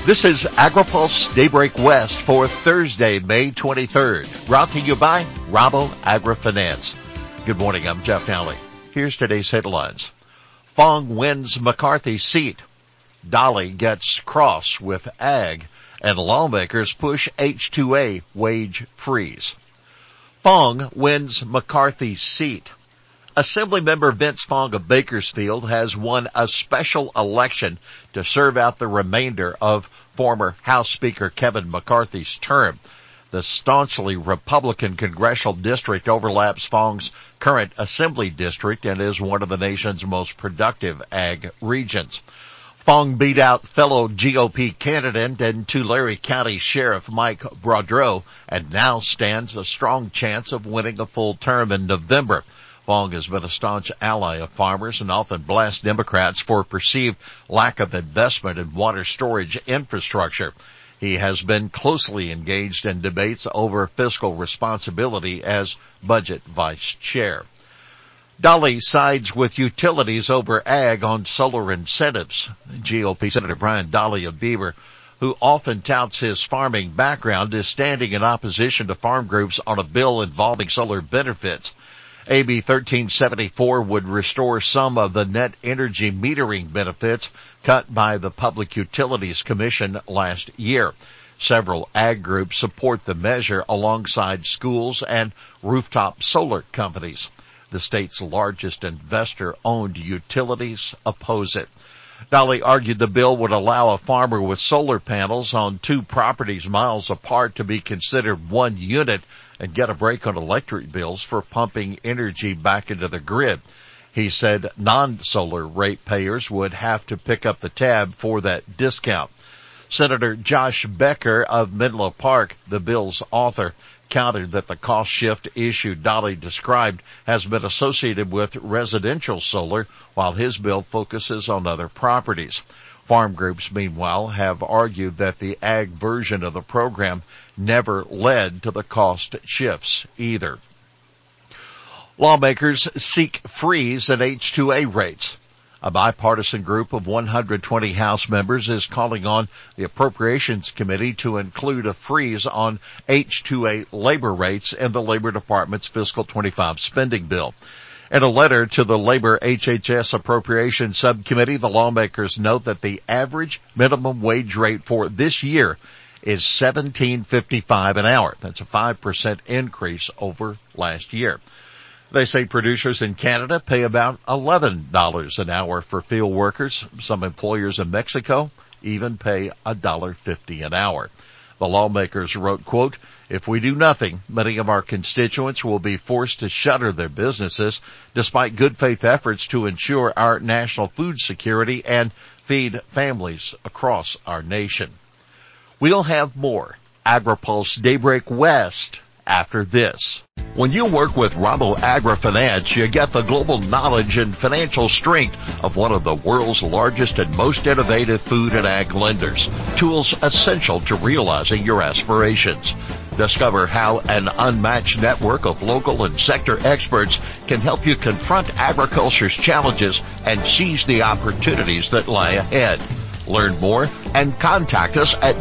This is AgriPulse Daybreak West for Thursday, May 23rd. Brought to you by Rabo AgriFinance. Good morning, I'm Jeff Nally. Here's today's headlines. Fong wins McCarthy seat. Dolly gets cross with Ag. And lawmakers push H-2A wage freeze. Fong wins McCarthy seat. Assemblymember Vince Fong of Bakersfield has won a special election to serve out the remainder of former House Speaker Kevin McCarthy's term. The staunchly Republican congressional district overlaps Fong's current assembly district and is one of the nation's most productive ag regions. Fong beat out fellow GOP candidate and Tulare County Sheriff Mike Braudreau and now stands a strong chance of winning a full term in November. Fong has been a staunch ally of farmers and often blasts Democrats for perceived lack of investment in water storage infrastructure. He has been closely engaged in debates over fiscal responsibility as budget vice chair. Dolly sides with utilities over ag on solar incentives. GOP Senator Brian Dolly of Beaver, who often touts his farming background, is standing in opposition to farm groups on a bill involving solar benefits. AB 1374 would restore some of the net energy metering benefits cut by the Public Utilities Commission last year. Several ag groups support the measure alongside schools and rooftop solar companies. The state's largest investor-owned utilities oppose it. Dolly argued the bill would allow a farmer with solar panels on two properties miles apart to be considered one unit and get a break on electric bills for pumping energy back into the grid. He said non-solar ratepayers would have to pick up the tab for that discount. Senator Josh Becker of Menlo Park, the bill's author, countered that the cost shift issue Dolly described has been associated with residential solar, while his bill focuses on other properties. Farm groups, meanwhile, have argued that the ag version of the program never led to the cost shifts either. Lawmakers seek freeze in H-2A rates. A bipartisan group of 120 House members is calling on the Appropriations Committee to include a freeze on H-2A labor rates in the Labor Department's fiscal 25 spending bill. In a letter to the Labor HHS Appropriations Subcommittee, the lawmakers note that the average minimum wage rate for this year is $17.55 an hour. That's a 5% increase over last year. They say producers in Canada pay about $11 an hour for field workers. Some employers in Mexico even pay $1.50 an hour. The lawmakers wrote, quote, "If we do nothing, many of our constituents will be forced to shutter their businesses despite good faith efforts to ensure our national food security and feed families across our nation." We'll have more AgriPulse Daybreak West after this. When you work with Rabo AgriFinance, you get the global knowledge and financial strength of one of the world's largest and most innovative food and ag lenders. Tools essential to realizing your aspirations. Discover how an unmatched network of local and sector experts can help you confront agriculture's challenges and seize the opportunities that lie ahead. Learn more and contact us at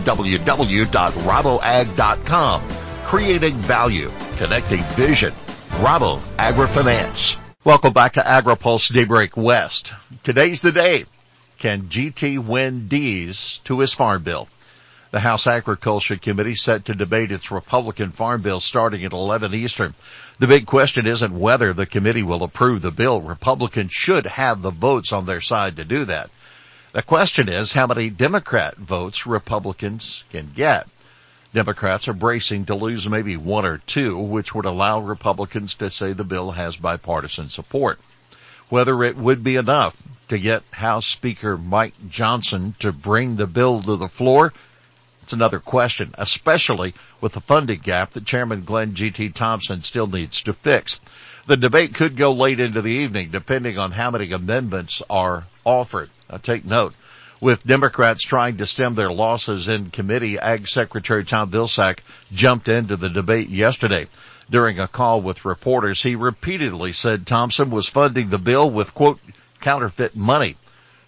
www.raboag.com. Creating value, connecting vision. Rabo AgriFinance. Welcome back to AgriPulse Daybreak West. Today's the day. Can GT win D's to his farm bill? The House Agriculture Committee set to debate its Republican farm bill starting at 11 Eastern. The big question isn't whether the committee will approve the bill. Republicans should have the votes on their side to do that. The question is how many Democrat votes Republicans can get. Democrats are bracing to lose maybe one or two, which would allow Republicans to say the bill has bipartisan support. Whether it would be enough to get House Speaker Mike Johnson to bring the bill to the floor, it's another question, especially with the funding gap that Chairman Glenn G.T. Thompson still needs to fix. The debate could go late into the evening, depending on how many amendments are offered. Now, take note. With Democrats trying to stem their losses in committee, Ag Secretary Tom Vilsack jumped into the debate yesterday. During a call with reporters, he repeatedly said Thompson was funding the bill with, quote, counterfeit money.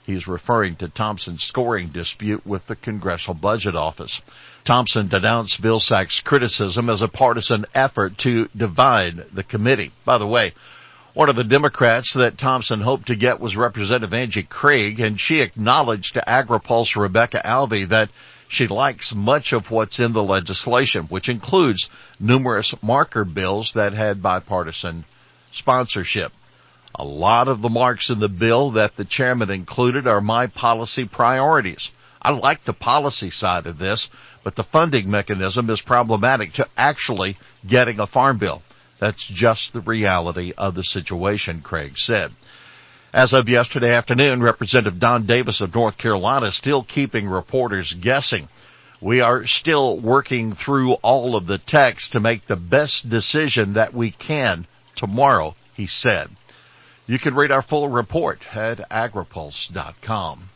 He's referring to Thompson's scoring dispute with the Congressional Budget Office. Thompson denounced Vilsack's criticism as a partisan effort to divide the committee. By the way, one of the Democrats that Thompson hoped to get was Representative Angie Craig, and she acknowledged to AgriPulse Rebecca Alvey that she likes much of what's in the legislation, which includes numerous marker bills that had bipartisan sponsorship. A lot of the marks in the bill that the chairman included are my policy priorities. I like the policy side of this, but the funding mechanism is problematic to actually getting a farm bill. That's just the reality of the situation, Craig said. As of yesterday afternoon, Representative Don Davis of North Carolina is still keeping reporters guessing. We are still working through all of the text to make the best decision that we can tomorrow, he said. You can read our full report at agripulse.com.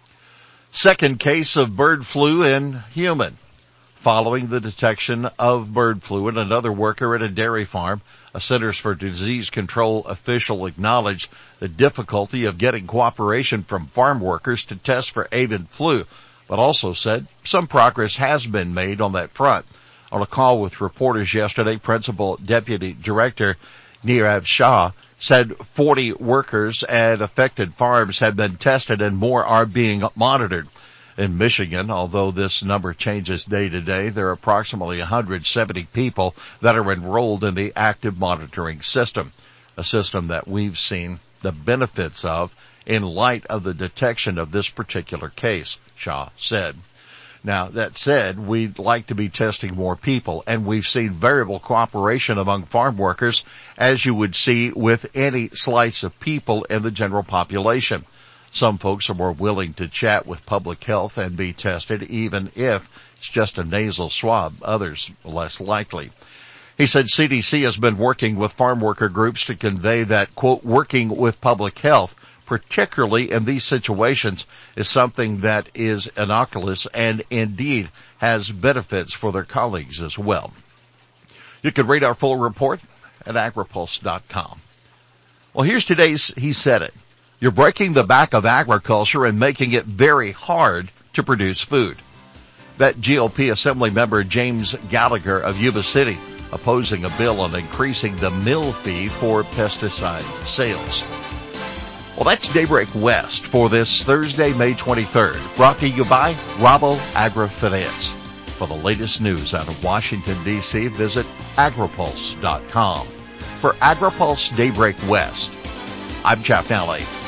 Second case of bird flu in human. Following the detection of bird flu in another worker at a dairy farm, a Centers for Disease Control official acknowledged the difficulty of getting cooperation from farm workers to test for avian flu, but also said some progress has been made on that front. On a call with reporters yesterday, Principal Deputy Director Nirav Shah said 40 workers at affected farms have been tested and more are being monitored. In Michigan, although this number changes day to day, there are approximately 170 people that are enrolled in the active monitoring system, a system that we've seen the benefits of in light of the detection of this particular case, Shah said. Now, that said, we'd like to be testing more people, and we've seen variable cooperation among farm workers, as you would see with any slice of people in the general population. Some folks are more willing to chat with public health and be tested, even if it's just a nasal swab. Others, less likely. He said CDC has been working with farm worker groups to convey that, quote, working with public health, particularly in these situations, is something that is innocuous and indeed has benefits for their colleagues as well. You can read our full report at agripulse.com. Well, here's today's He Said It. You're breaking the back of agriculture and making it very hard to produce food. That GOP Assembly member James Gallagher of Yuba City opposing a bill on increasing the mill fee for pesticide sales. Well, that's Daybreak West for this Thursday, May 23rd. Brought to you by Rabo AgriFinance. For the latest news out of Washington, D.C., visit agripulse.com. For AgriPulse Daybreak West, I'm Jeff Nally.